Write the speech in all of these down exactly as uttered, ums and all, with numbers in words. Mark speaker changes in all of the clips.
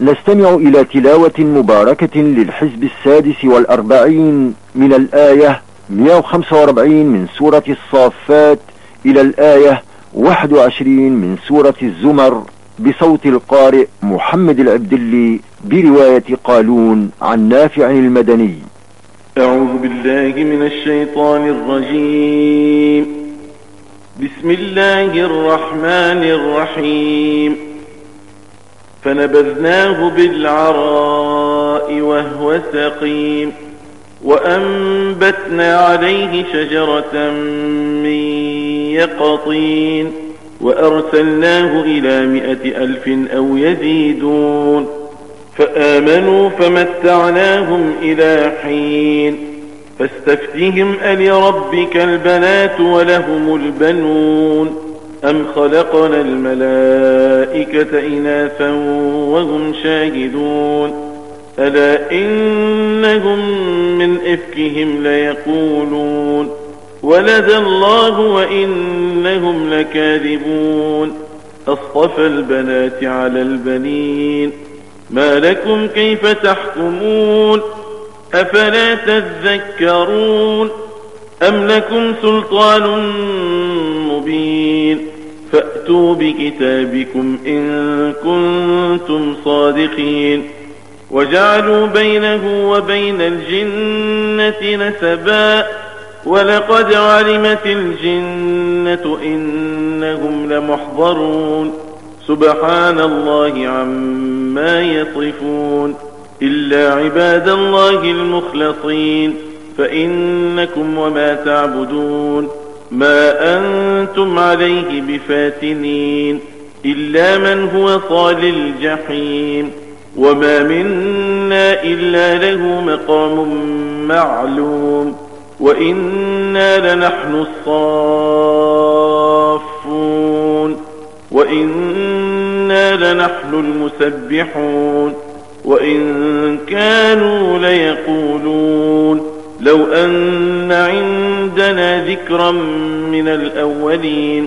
Speaker 1: نستمع إلى تلاوة مباركة للحزب السادس والأربعين من الآية مئة وخمسة وأربعين من سورة الصافات إلى الآية واحد وعشرين من سورة الزمر بصوت القارئ محمد العبدلي برواية قالون عن نافع المدني.
Speaker 2: أعوذ بالله من الشيطان الرجيم. بسم الله الرحمن الرحيم. فنبذناه بالعراء وهو سقيم وأنبتنا عليه شجرة من يقطين وأرسلناه إلى مائة ألف أو يزيدون فآمنوا فمتعناهم إلى حين فاستفتهم ألربك البنات ولهم البنون أم خلقنا الملائكة إناثا وهم شاهدون ألا إنهم من إفكهم ليقولون ولد الله وإنهم لكاذبون أصطفى البنات على البنين ما لكم كيف تحكمون أفلا تذكرون أم لكم سلطان مبين فأتوا بكتابكم إن كنتم صادقين وجعلوا بينه وبين الجنة نسبا ولقد علمت الجنة إنهم لمحضرون سبحان الله عما يصفون إلا عباد الله المخلصين فإنكم وما تعبدون ما أنتم عليه بفاتنين إلا من هو صال الجحيم وما منا إلا له مقام معلوم وإنا لنحن الصافون وإنا لنحن المسبحون وإن كانوا ليقولون لو أن عندنا ذكرا من الأولين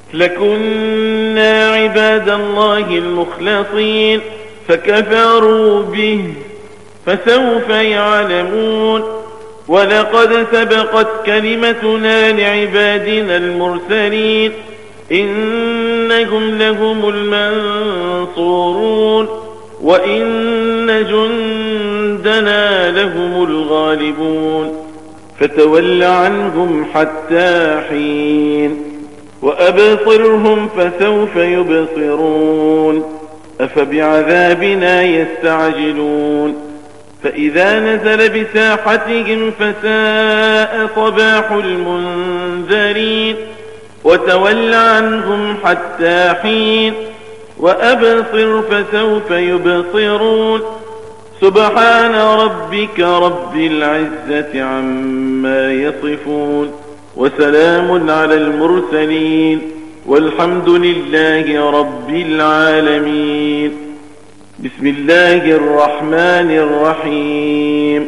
Speaker 2: لكنا عباد الله المخلصين فكفروا به فسوف يعلمون ولقد سبقت كلمتنا لعبادنا المرسلين إنهم لهم المنصورون وإن جندنا لهم الغالبون فتول عنهم حتى حين وأبصرهم فسوف يبصرون أفبعذابنا يستعجلون فإذا نزل بساحتهم فساء صباح المنذرين وتول عنهم حتى حين وأبصر فسوف يبصرون سبحان ربك رب العزة عما يصفون وسلام على المرسلين والحمد لله رب العالمين. بسم الله الرحمن الرحيم.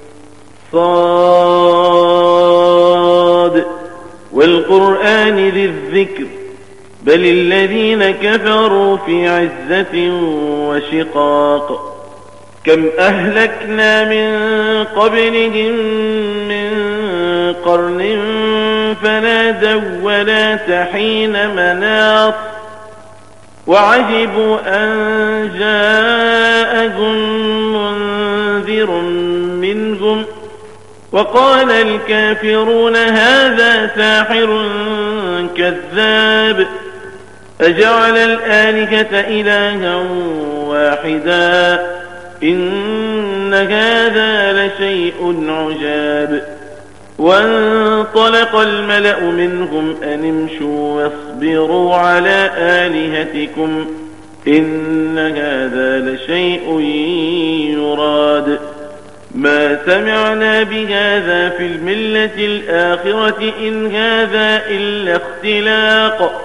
Speaker 2: صاد والقرآن ذي الذكر بل الذين كفروا في عزة وشقاق كم أهلكنا من قبلهم من قرن فنادوا ولا تحين مناص وعجبوا أن جاءهم منذر منهم وقال الكافرون هذا ساحر كذاب أجعل الآلهة إلها واحدا إن هذا لشيء عجاب وانطلق الملأ منهم أن امشوا واصبروا على آلهتكم إن هذا لشيء يراد ما سمعنا بهذا في الملة الآخرة إن هذا إلا اختلاق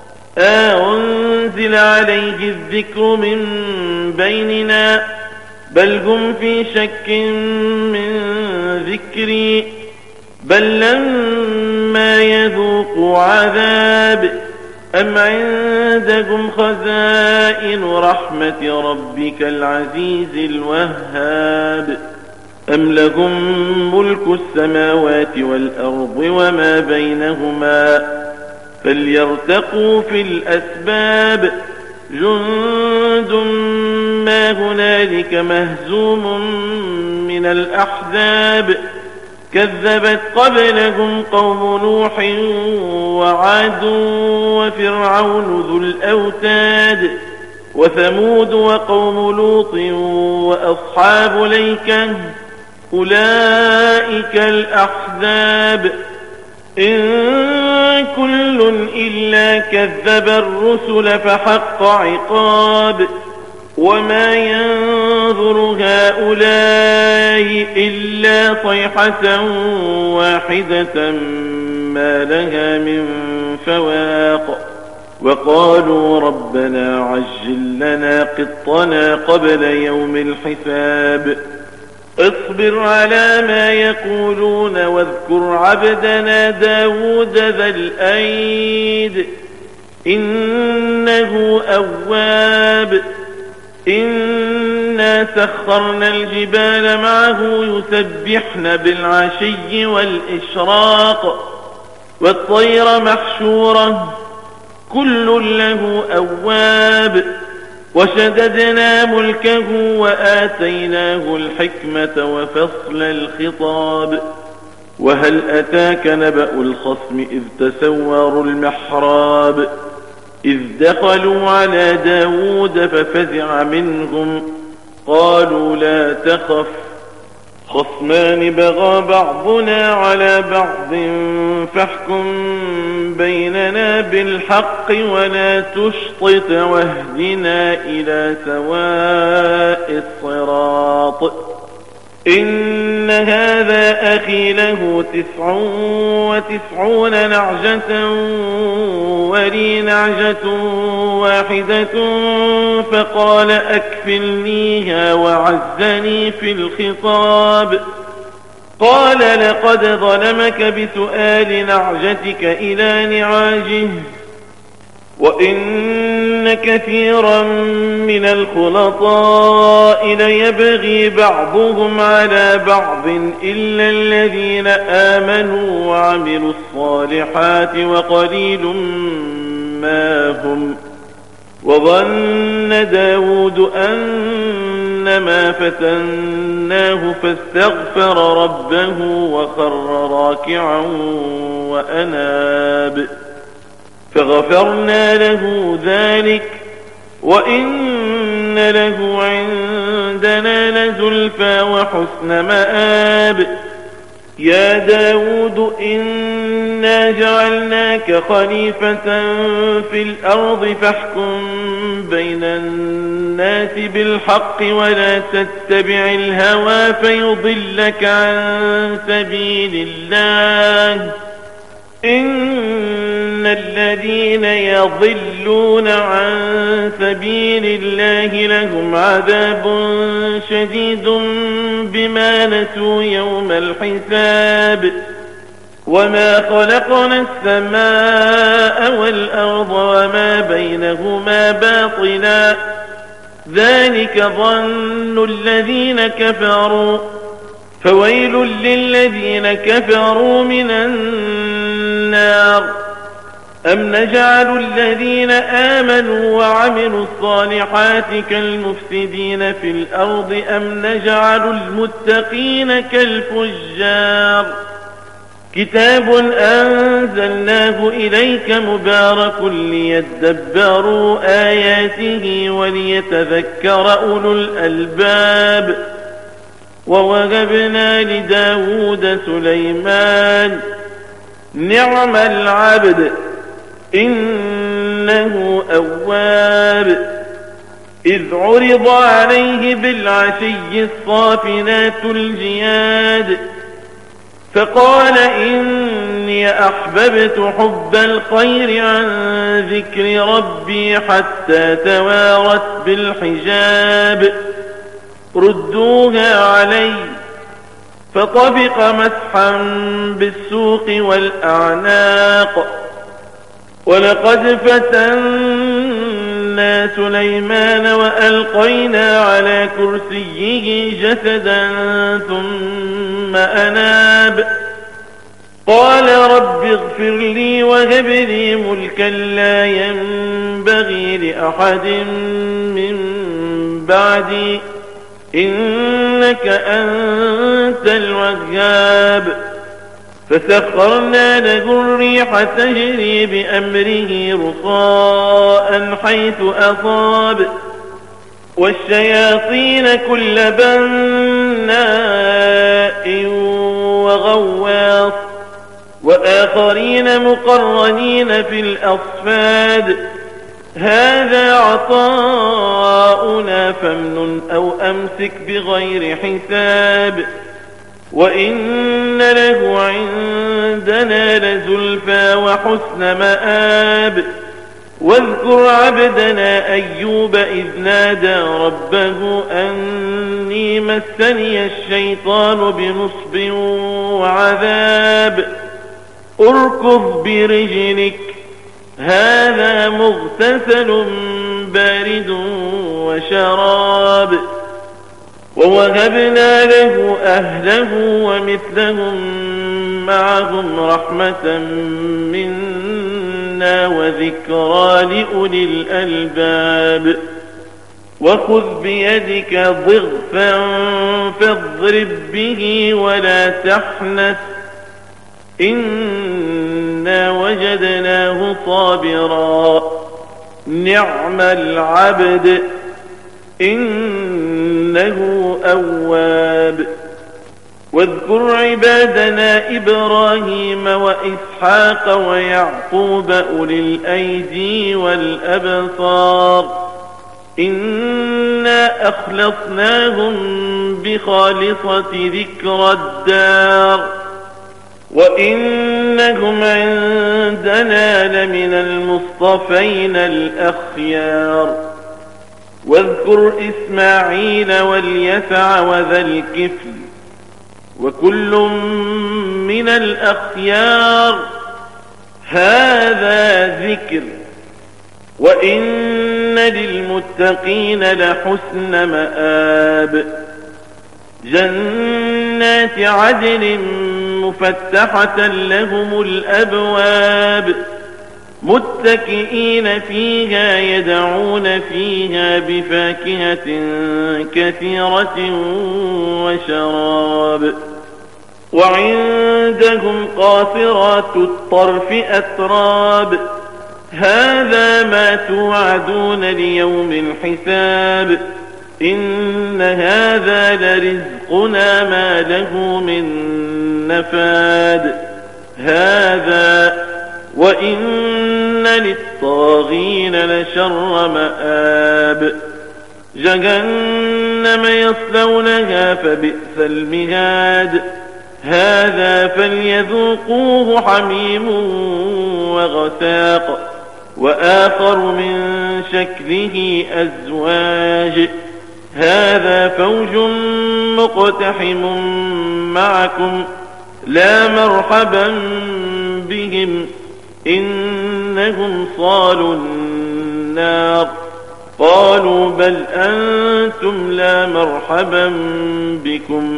Speaker 2: أنزل عليه الذكر من بيننا بل هم في شك من ذكري بل لما يذوقوا عذاب أم عندكم خزائن رحمة ربك العزيز الوهاب أم لهم ملك السماوات والأرض وما بينهما فليرتقوا في الأسباب جند ما هنالك مهزوم من الأحزاب كذبت قبلهم قوم نوح وعاد وفرعون ذو الأوتاد وثمود وقوم لوط وأصحاب الأيكة أولئك الأحزاب إن كل إلا كذب الرسل فحق عقاب وما ينظر هؤلاء إلا صيحة واحدة ما لها من فواق وقالوا ربنا عجل لنا قطنا قبل يوم الحساب اصبر على ما يقولون واذكر عبدنا داود ذا الأيد إنه أواب إنا سخرنا الجبال معه يسبحن بالعشي والإشراق والطير محشورة كل له أواب وشددنا ملكه وآتيناه الحكمة وفصل الخطاب وهل أتاك نبأ الخصم إذ تسوروا المحراب إذ دخلوا على داود ففزع منهم قالوا لا تخف خصمان بغى بعضنا على بعض فاحكم بيننا بالحق ولا تشطط واهدنا إلى سواء الصراط إن هذا أخي له تسع وتسعون نعجة ولي نعجة واحدة فقال أكفلنيها وعزني في الخطاب قال لقد ظلمك بسؤال نعجتك إلى نعاجه وإن كثيرا من الخلطاء ليبغي بعضهم على بعض إلا الذين آمنوا وعملوا الصالحات وقليل ما هم وظن داود أنما فتناه فاستغفر ربه وخر راكعا وأناب فغفرنا له ذلك وإن له عندنا لزلفى وحسن مآب يا داود إنا جعلناك خليفة في الأرض فاحكم بين الناس بالحق ولا تتبع الهوى فيضلك عن سبيل الله إن الذين يضلون عن سبيل الله لهم عذاب شديد بما نسوا يوم الحساب وما خلقنا السماء والأرض وما بينهما باطلا ذلك ظن الذين كفروا فويل للذين كفروا من النار أم نجعل الذين آمنوا وعملوا الصالحات كالمفسدين في الأرض أم نجعل المتقين كالفجار كتاب أنزلناه إليك مبارك ليدبروا آياته وليتذكر أولو الألباب ووهبنا لداود سليمان نعم العبد إنه أواب إذ عرض عليه بالعشي الصافنات الجياد فقال إني أحببت حب الخير عن ذكر ربي حتى توارت بالحجاب ردوها علي فطبق مسحا بالسوق والأعناق ولقد فتنا سليمان وألقينا على كرسيه جسدا ثم أناب قال رب اغفر لي وهب لي ملكا لا ينبغي لأحد من بعدي إنك أنت الوهاب فسخرنا له الريح تجري بأمره رخاء حيث أصاب والشياطين كل بناء وغواص وآخرين مقرنين في الأصفاد هذا عطاؤنا فامنن أو أمسك بغير حساب وإن له عندنا لزلفى وحسن مآب واذكر عبدنا أيوب إذ نادى ربه أني مسني الشيطان بنصب وعذاب اركض برجلك هذا مغتسل بارد وشراب ووهبنا له أهله ومثلهم معهم رحمة منا وذكرى لأولي الألباب وخذ بيدك ضغثا فاضرب به ولا تحنث إنا وجدناه صابرا نعم العبد إنه أواب واذكر عبادنا إبراهيم وإسحاق ويعقوب أولي الأيدي والأبصار إنا أخلصناهم بخالصة ذكر الدار وإنهم عندنا لمن المصطفين الأخيار واذكر إسماعيل واليسع وذا الكفل وكل من الأخيار هذا ذكر وإن للمتقين لحسن مآب جنات عدن مفتحة لهم الأبواب متكئين فيها يدعون فيها بفاكهة كثيرة وشراب وعندهم قاصرات الطرف أتراب هذا ما توعدون ليوم الحساب إن هذا لرزقنا ما له من نفاد هذا وإن للطاغين لشر مآب جهنم يصلونها فبئس المهاد هذا فليذوقوه حميم وغساق وآخر من شكله أزواج هذا فوج مقتحم معكم لا مرحبا بهم إنهم صالوا النار قالوا بل أنتم لا مرحبا بكم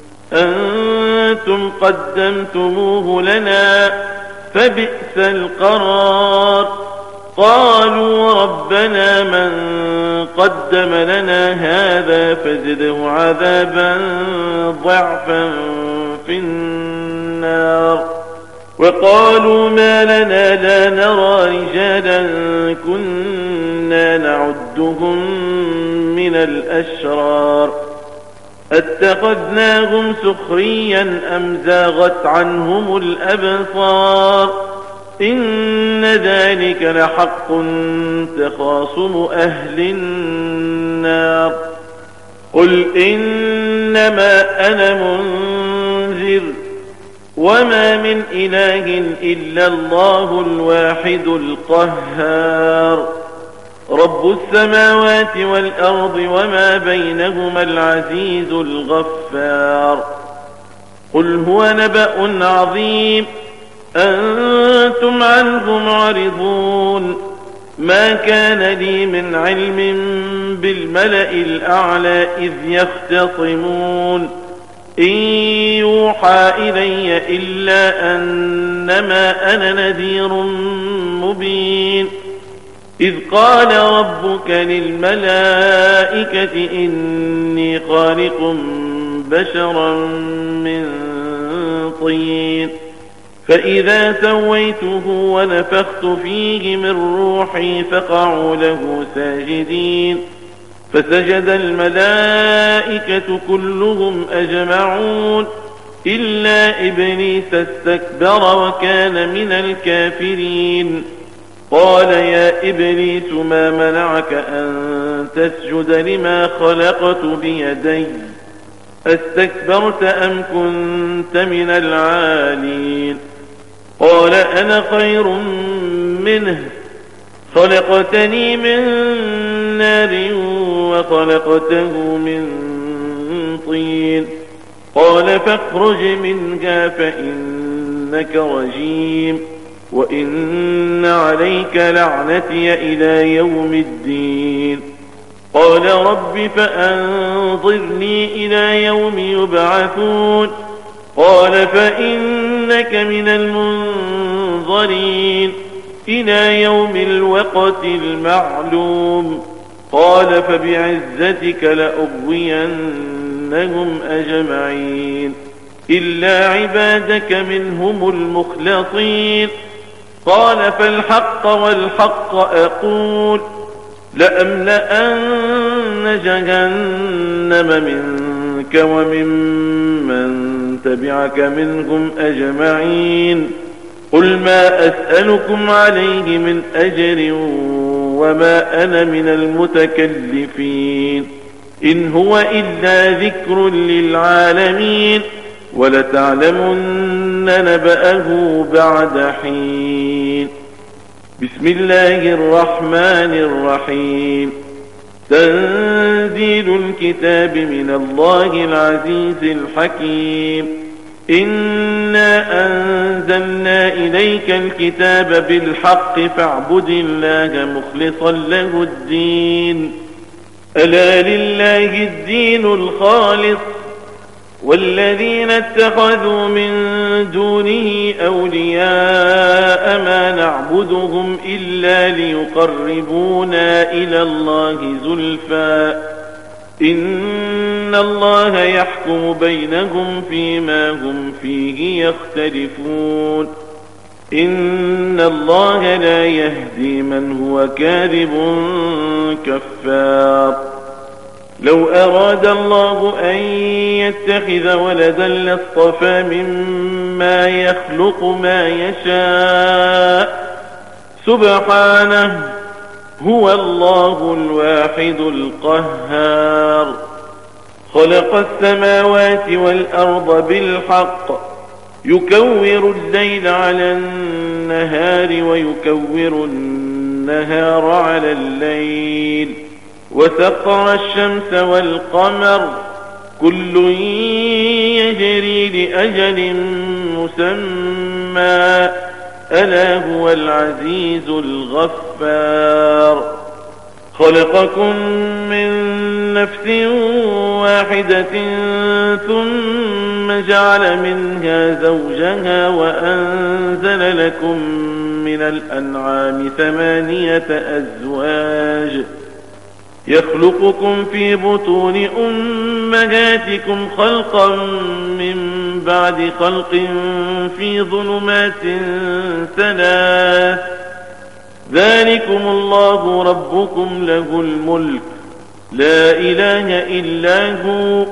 Speaker 2: أنتم قدمتموه لنا فبئس القرار قالوا ربنا من قدم لنا هذا فزده عذابا ضعفا في النار وقالوا ما لنا لا نرى رجالا كنا نعدهم من الأشرار اتخذناهم سخريا أم زاغت عنهم الأبصار إن ذلك لحق تخاصم أهل النار قل إنما أنا منذر وما من إله إلا الله الواحد القهار رب السماوات والأرض وما بينهما العزيز الغفار قل هو نبأ عظيم أنتم عنه معرضون. ما كان لي من علم بالملأ الأعلى إذ يختصمون إن يوحى إلي إلا أنما أنا نذير مبين. إذ قال ربك للملائكة إني خالق بشرا من طين فإذا سويته ونفخت فيه من روحي فقعوا له ساجدين. فسجد الملائكة كلهم أجمعون إلا إبليس استكبر وكان من الكافرين. قال يا إبليس ما منعك أن تسجد لما خلقت بيدي استكبرت أم كنت من العالين؟ قال أنا خير منه خلقتني من نار وخلقته من طين. قال فاخرج منها فإنك رجيم وإن عليك لعنتي إلى يوم الدين. قال رب فأنظرني إلى يوم يبعثون. قال فإنك من المنظرين إلى يوم الوقت المعلوم. قال فبعزتك لأغوينهم أجمعين إلا عبادك منهم المخلصين. قال فالحق والحق أقول لأملأن جهنم منك وممن تبعك منهم أجمعين. قل ما أسألكم عليه من أجر وما أنا من المتكلفين إن هو إلا ذكر للعالمين ولتعلمن نبأه بعد حين. بسم الله الرحمن الرحيم. تنزيل الكتاب من الله العزيز الحكيم. إنا أنزلنا إليك الكتاب بالحق فاعبد الله مخلصا له الدين. ألا لله الدين الخالص والذين اتخذوا من دونه أولياء ما نعبدهم إلا ليقربونا إلى الله زلفى إن الله يحكم بينهم فيما هم فيه يختلفون. إن الله لا يهدي من هو كاذب كفار. لو أراد الله أن يتخذ ولدا لاصطفى مما يخلق ما يشاء سبحانه هو الله الواحد القهار. خلق السماوات والأرض بالحق يكور الليل على النهار ويكور النهار على الليل وسخر الشمس والقمر كل يجري لأجل مسمى ألا هو العزيز الغفار. خلقكم من نفس واحدة ثم جعل منها زوجها وأنزل لكم من الأنعام ثمانية أزواج يخلقكم في بطون أمهاتكم خلقا من بعد خلق في ظلمات ثلاث ذلكم الله ربكم له الملك لا إله إلا هو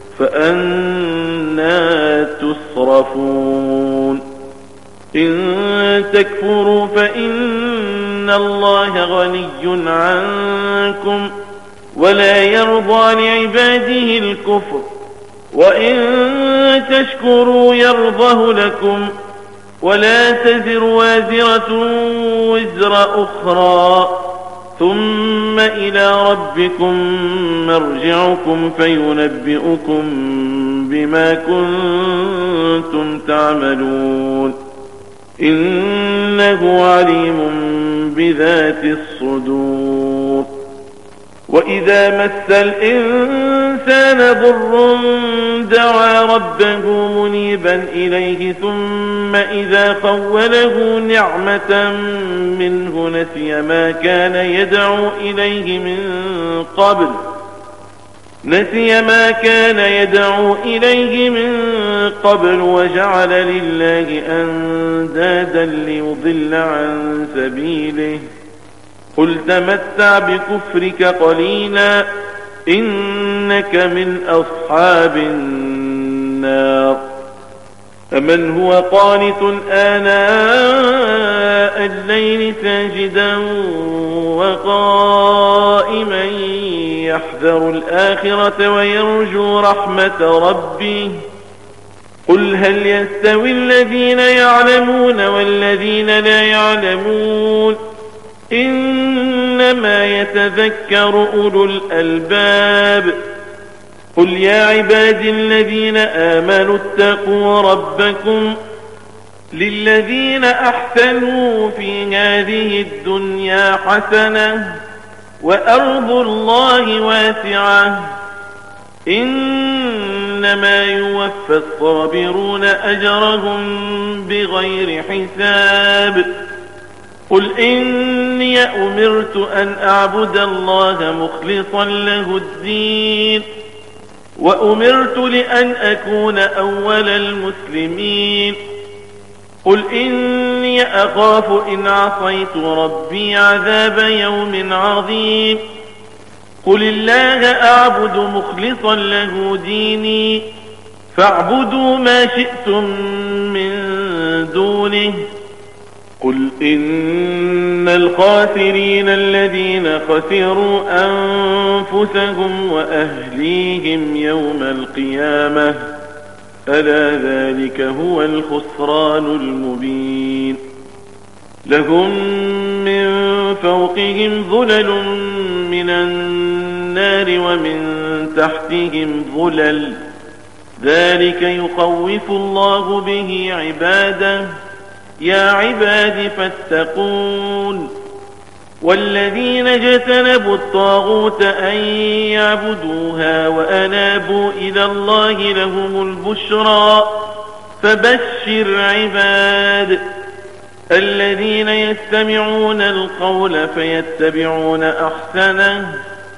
Speaker 2: فأنى تصرفون. إن تكفروا فإن الله غني عنكم ولا يرضى لعباده الكفر وإن تشكروا يرضه لكم ولا تزر وازرة وزر أخرى ثم إلى ربكم مرجعكم فينبئكم بما كنتم تعملون. إنه عليم بذات الصدور. وإذا مس الإنسان ضر دعا ربه منيبا إليه ثم إذا خوله نعمة منه نسي ما كان يدعو إليه من قبل نسي ما كان يدعو إليه من قبل وجعل لله أندادا ليضل عن سبيله. قل تمتع بكفرك قليلا إنك من أصحاب النار. أمن هو قانت آناء الليل ساجدا وقائما يحذر الآخرة ويرجو رحمة ربه قل هل يستوي الذين يعلمون والذين لا يعلمون إنما يتذكر أولو الألباب. قل يا عبادي الذين آمنوا اتقوا ربكم للذين أحسنوا في هذه الدنيا حسنة وأرض الله واسعة إنما يوفى الصابرون أجرهم بغير حساب. قل إني أمرت أن أعبد الله مخلصا له الدين وأمرت لأن أكون أول المسلمين. قل إني أخاف إن عصيت ربي عذاب يوم عظيم. قل الله أعبد مخلصا له ديني فاعبدوا ما شئتم من دونه. قل إن الخاسرين الذين خسروا أنفسهم وأهليهم يوم القيامة ألا ذلك هو الخسران المبين. لهم من فوقهم ظلل من النار ومن تحتهم ظلل ذلك يخوف الله به عباده يا عباد فاتقون. والذين اجتنبوا الطاغوت أن يعبدوها وأنابوا إلى الله لهم البشرى فبشر عباد الذين يستمعون القول فيتبعون أحسنه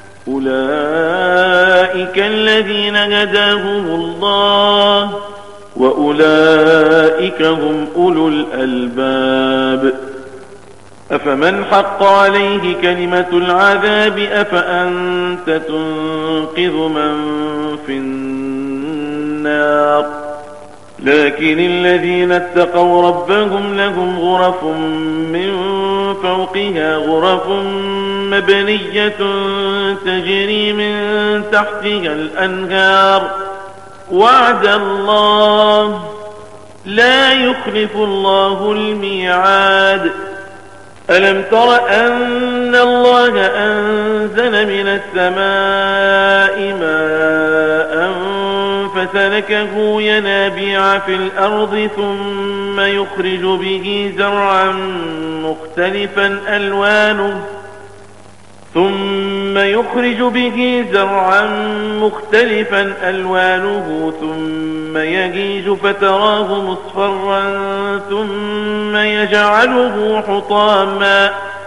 Speaker 2: أولئك الذين هداهم الله وأولئك هم أولو الألباب. أفمن حق عليه كلمة العذاب أفأنت تنقذ من في النار. لكن الذين اتقوا ربهم لهم غرف من فوقها غرف مبنية تجري من تحتها الأنهار وعد الله لا يخلف الله الميعاد. ألم تر أن الله أنزل من السماء ماء فسلكه ينابيع في الأرض ثم يخرج به زرعا مختلفا ألوانه ثم يخرج به زرعا مختلفا ألوانه ثم يهيج فتراه مصفرا ثم يجعله حطاما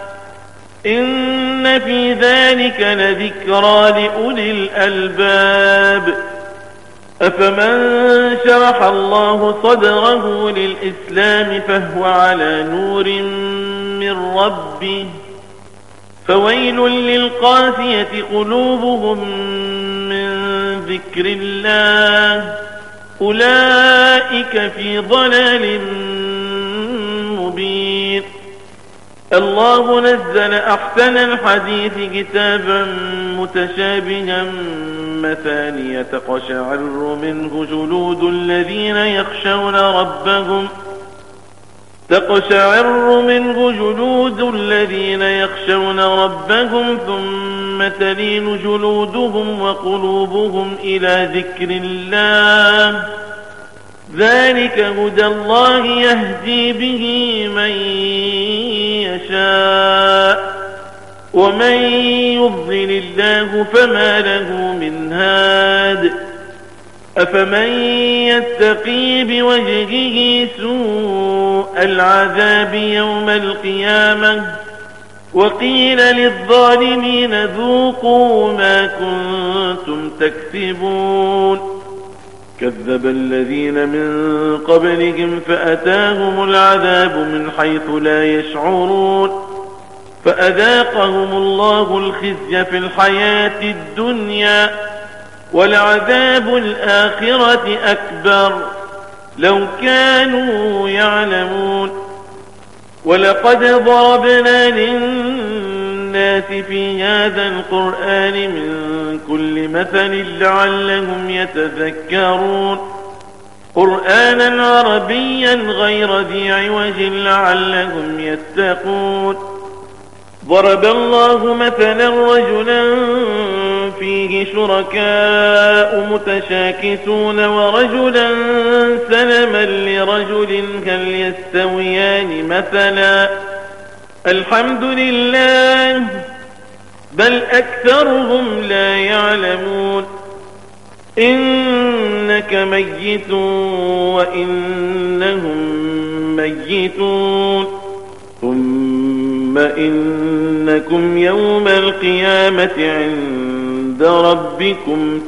Speaker 2: إن في ذلك لذكرى لأولي الألباب. أفمن شرح الله صدره للإسلام فهو على نور من ربه فويل للقاسية قلوبهم من ذكر الله أولئك في ضلال مبين. الله نزل أحسن الحديث كتابا متشابها مثانية تقشعر منه جلود الذين يخشون ربهم تقشعر منه جلود الذين يخشون ربهم ثم تلين جلودهم وقلوبهم إلى ذكر الله ذلك هدى الله يهدي به من يشاء ومن يضلل الله فما له من هاد أفمن يتقي بوجهه سوء العذاب يوم القيامة وقيل للظالمين ذوقوا ما كنتم تكسبون كذب الذين من قبلهم فأتاهم العذاب من حيث لا يشعرون فأذاقهم الله الخزي في الحياة الدنيا ولعذاب الآخرة أكبر لو كانوا يعلمون ولقد ضربنا للناس في هذا القرآن من كل مثل لعلهم يتذكرون قرآنا عربيا غير ذي عوج لعلهم يتقون ضرب الله مثلا رجلا فيه شركاء متشاكسون ورجلا سلما لرجل هل يستويان مثلا الحمد لله بل أكثرهم لا يعلمون إنك ميت وإنهم ميتون ثم إنكم يوم القيامة عند ربكم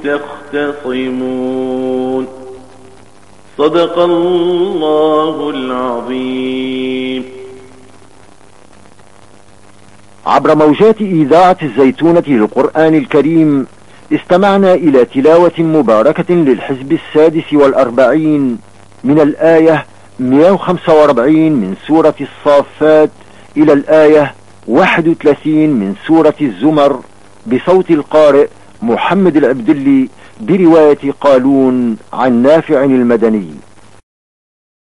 Speaker 2: تختصمون صدق الله العظيم.
Speaker 1: عبر موجات إذاعة الزيتونة للقرآن الكريم استمعنا إلى تلاوة مباركة للحزب السادس والأربعين من الآية مئة وخمسة وأربعين من سورة الصافات إلى الآية واحد وثلاثين من سورة الزمر بصوت القارئ محمد العبدلي برواية قالون عن نافع المدني.